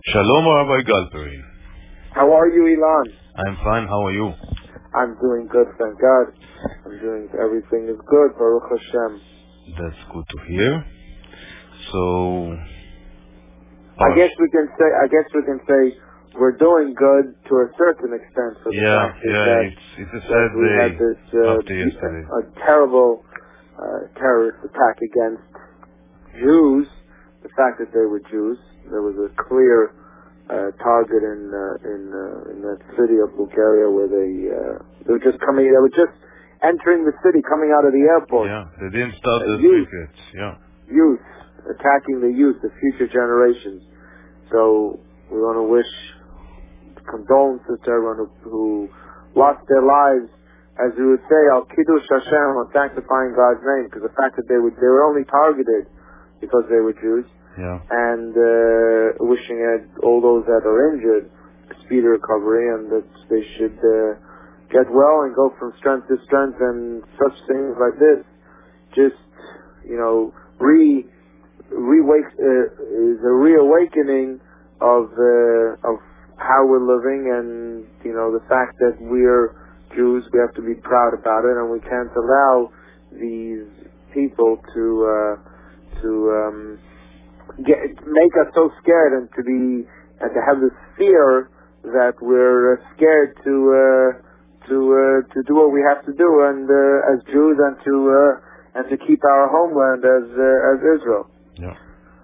Shalom, Rabbi Galperin. How are you, Ilan? I'm fine. How are you? I'm doing good, thank God. Everything is good, Baruch Hashem. That's good to hear. So, I guess we can say we're doing good to a certain extent. For the fact that it's a sad we day had this after yesterday. a terrible terrorist attack against Jews. The fact that they were Jews, there was a clear target in that city of Bulgaria where they were just entering the city, coming out of the airport. Yeah, they didn't start the tickets. Yeah, youth attacking the youth, the future generations. So we want to wish condolences to everyone who lost their lives, as we would say, al kiddush Hashem, on sanctifying God's name, because the fact that they were only targeted because they were Jews. Yeah. And wishing all those that are injured a speedy recovery, and that they should get well and go from strength to strength, and such things like this just, is a reawakening of how we're living, and the fact that we're Jews, we have to be proud about it, and we can't allow these people to make us so scared, and to have this fear that we're scared to do what we have to do, and as Jews, and to keep our homeland as Israel. Yeah.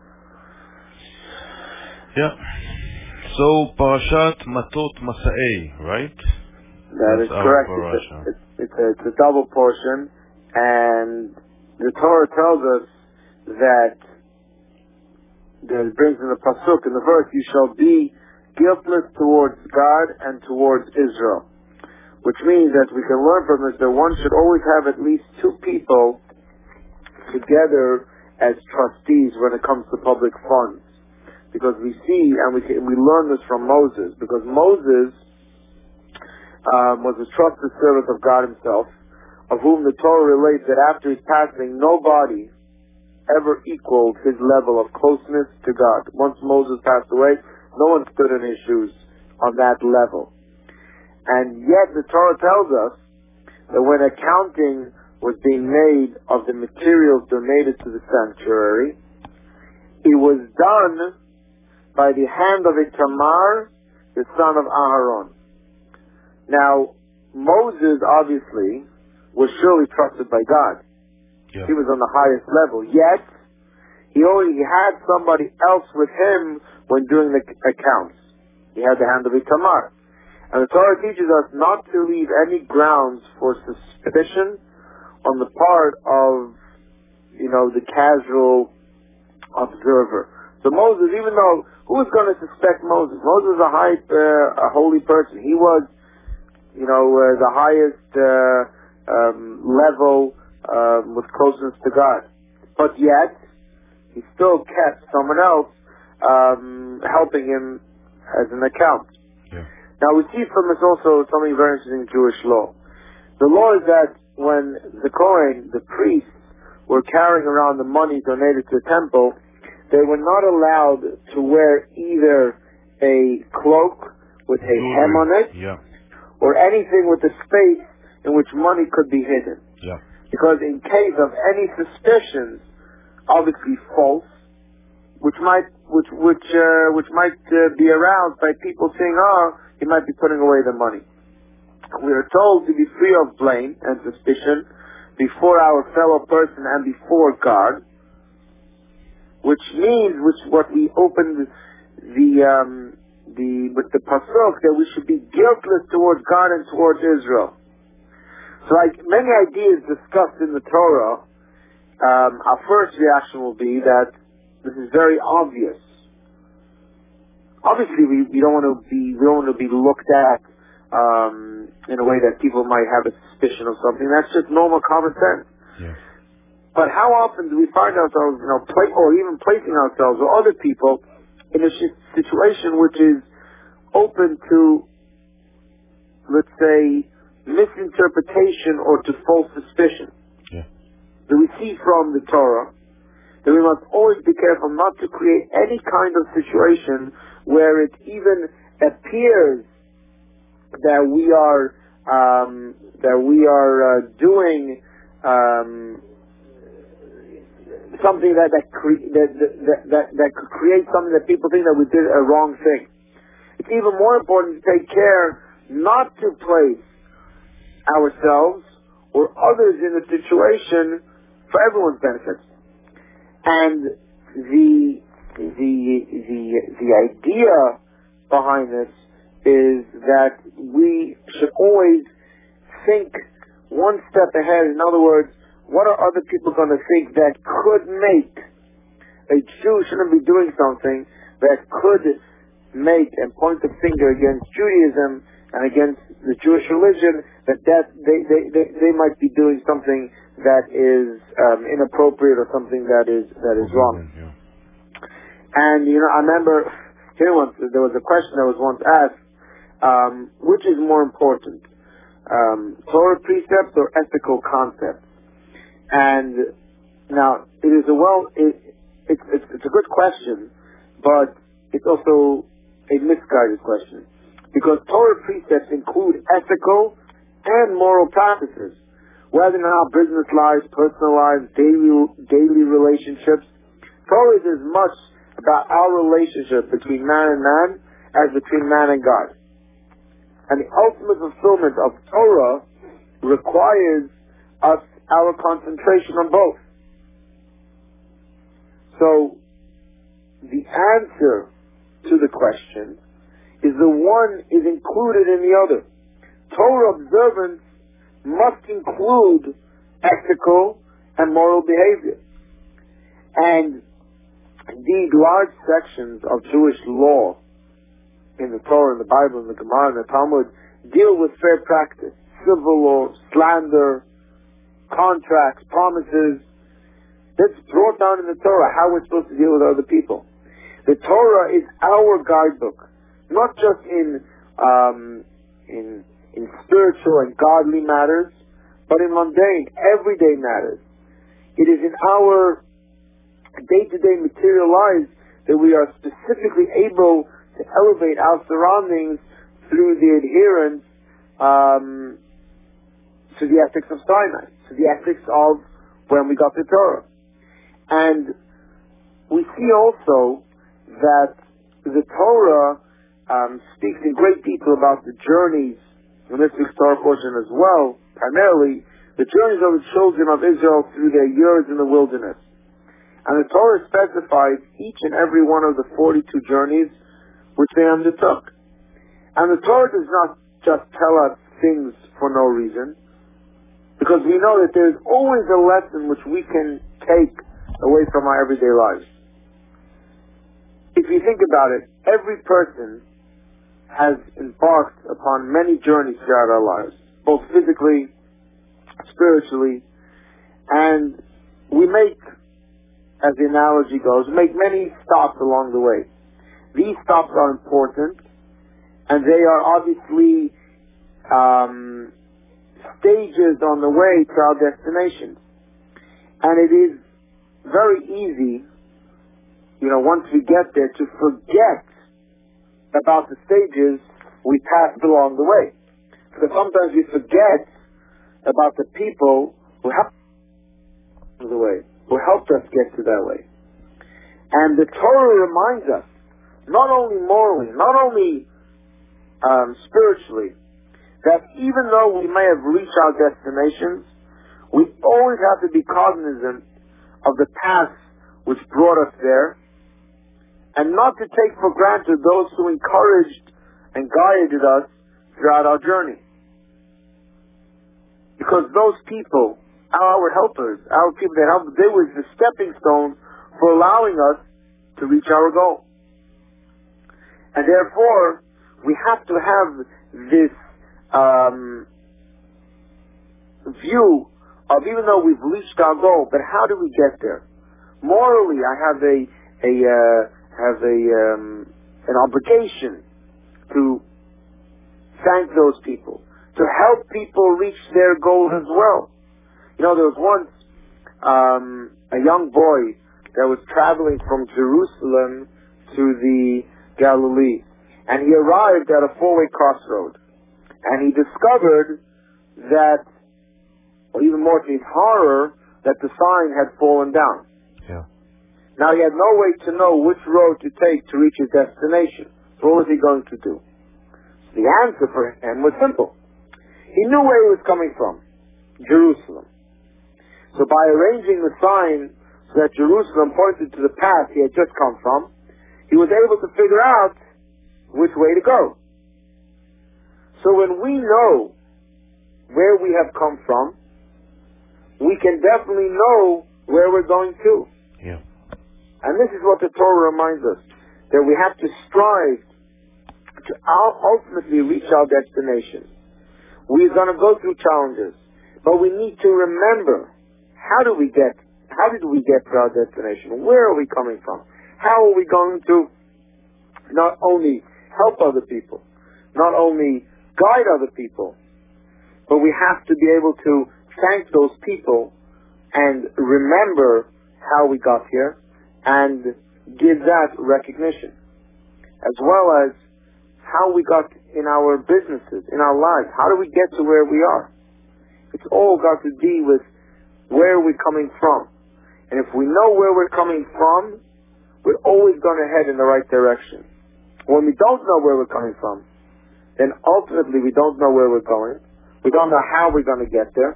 Yeah. So Parashat Matot Masa'ei, right? That's correct. It's a double portion, and the Torah tells us that it brings in the pasuk in the verse, you shall be guiltless towards God and towards Israel, which means that we can learn from this that one should always have at least two people together as trustees when it comes to public funds, because we see and we learn this from Moses, because Moses was a trusted servant of God himself, of whom the Torah relates that after his passing, nobody ever equaled his level of closeness to God. Once Moses passed away, no one stood in his shoes on that level. And yet the Torah tells us that when accounting was being made of the materials donated to the sanctuary, it was done by the hand of Itamar, the son of Aharon. Now, Moses obviously was surely trusted by God. Yeah. He was on the highest level. Yet, he had somebody else with him when doing the accounts. He had the hand of Itamar. And the Torah teaches us not to leave any grounds for suspicion on the part of, the casual observer. So Moses, even though, who was going to suspect Moses? Moses was a holy person. He was, the highest level with closeness to God. But yet, he still kept someone else helping him as an account. Yeah. Now we see from this also something very interesting in Jewish law. The law is that when the Kohen, the priests, were carrying around the money donated to the temple, they were not allowed to wear either a cloak with a hem on it, or anything with a space in which money could be hidden. Yeah. Because in case of any suspicions, obviously false, which might be aroused by people saying, he might be putting away the money. We are told to be free of blame and suspicion before our fellow person and before God, which means, what we opened with the pasuk, that we should be guiltless towards God and towards Israel. So, like many ideas discussed in the Torah, our first reaction will be that this is very obvious. Obviously, we don't want to be looked at in a way that people might have a suspicion of something. That's just normal common sense. Yeah. But how often do we find ourselves, or even placing ourselves or other people in a situation which is open to, let's say, misinterpretation or to false suspicion? Yeah. So we see from the Torah that we must always be careful not to create any kind of situation where it even appears that we are doing something that could create something that people think that we did a wrong thing. It's even more important to take care not to place ourselves or others in a situation for everyone's benefit. And the idea behind this is that we should always think one step ahead. In other words, what are other people going to think that could make a Jew shouldn't be doing something that could make and point the finger against Judaism and against the Jewish religion, that they might be doing something that is inappropriate or something that is wrong. Yeah. And I remember there was a question that was once asked, which is more important, Torah precepts or ethical concepts? And now it is it's a good question, but it's also a misguided question, because Torah precepts include ethical and moral practices, whether in our business lives, personal lives, daily relationships. Torah is as much about our relationship between man and man as between man and God. And the ultimate fulfillment of Torah requires our concentration on both. So, the answer to the question is the one is included in the other. Torah observance must include ethical and moral behavior. And indeed, large sections of Jewish law in the Torah, in the Bible, in the Gemara, in the Talmud deal with fair practice, civil law, slander, contracts, promises. That's brought down in the Torah, how we're supposed to deal with other people. The Torah is our guidebook, not just in spiritual and godly matters, but in mundane, everyday matters. It is in our day-to-day material lives that we are specifically able to elevate our surroundings through the adherence to the ethics of Sinai, to the ethics of when we got the Torah. And we see also that the Torah speaks in great detail about the journeys, in this week's Torah portion as well, primarily the journeys of the children of Israel through their years in the wilderness. And the Torah specifies each and every one of the 42 journeys which they undertook. And the Torah does not just tell us things for no reason, because we know that there's always a lesson which we can take away from our everyday lives. If you think about it, every person has embarked upon many journeys throughout our lives, both physically, spiritually, and we make, as the analogy goes, make many stops along the way. These stops are important, and they are obviously stages on the way to our destination. And it is very easy, once we get there, to forget about the stages we passed along the way. Because sometimes we forget about the people who helped us the way, who helped us get to that way. And the Torah reminds us, not only morally, not only spiritually, that even though we may have reached our destinations, we always have to be cognizant of the paths which brought us there, and not to take for granted those who encouraged and guided us throughout our journey. Because those people, our helpers, our people that helped, they were the stepping stone for allowing us to reach our goal. And therefore, we have to have this view of, even though we've reached our goal, but how do we get there? Morally, I have an obligation to thank those people, to help people reach their goals as well. There was once a young boy that was traveling from Jerusalem to the Galilee. And he arrived at a four-way crossroad. And he discovered that, or even more to his horror, that the sign had fallen down. Yeah. Now he had no way to know which road to take to reach his destination. So what was he going to do? The answer for him was simple. He knew where he was coming from, Jerusalem. So by arranging the sign so that Jerusalem pointed to the path he had just come from, he was able to figure out which way to go. So when we know where we have come from, we can definitely know where we're going to. Yeah. And this is what the Torah reminds us, that we have to strive to ultimately reach our destination. We're going to go through challenges, but we need to remember, how did we get to our destination? Where are we coming from? How are we going to not only help other people, not only guide other people, but we have to be able to thank those people and remember how we got here and give that recognition, as well as how we got in our businesses, in our lives. How do we get to where we are? It's all got to do with where we're coming from. And if we know where we're coming from, we're always going to head in the right direction. When we don't know where we're coming from, then ultimately we don't know where we're going. We don't know how we're going to get there.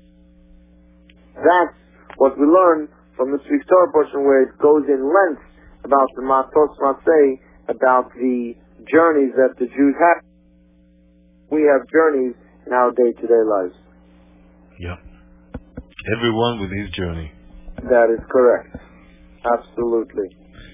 That's what we learn from this week's Torah portion, where it goes in length about the Matos Matzeh, about the journeys that the Jews have. We have journeys in our day-to-day lives. Yeah. Everyone with his journey. That is correct. Absolutely.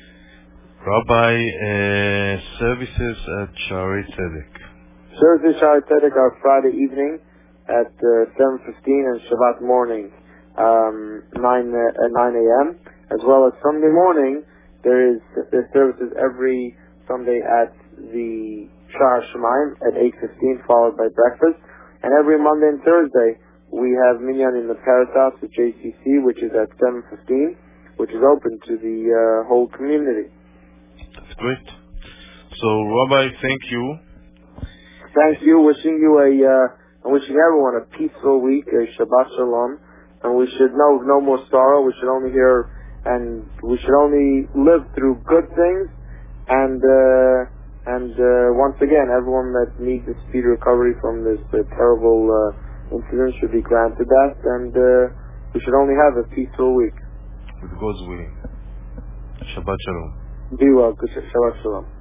Rabbi, services at Sha'arei Tzedek. Services at Sha'arei Tzedek are Friday evening at 7:15 and Shabbat morning 9 a.m. As well as Sunday morning, there's services every Sunday at the Sha'ar Shemaim at 8:15, followed by breakfast. And every Monday and Thursday, we have Minyan in the Paris House at JCC, which is at 7:15, which is open to the whole community. That's great. So, Rabbi, thank you. Thank you. Wishing everyone a peaceful week, a Shabbat Shalom, and we should know no more sorrow. We should only hear, and we should only live through good things. And once again, everyone that needs a speedy recovery from this terrible incident should be granted that, and we should only have a peaceful week. With God's willing. Shabbat Shalom. Be well. Shabbat Shalom.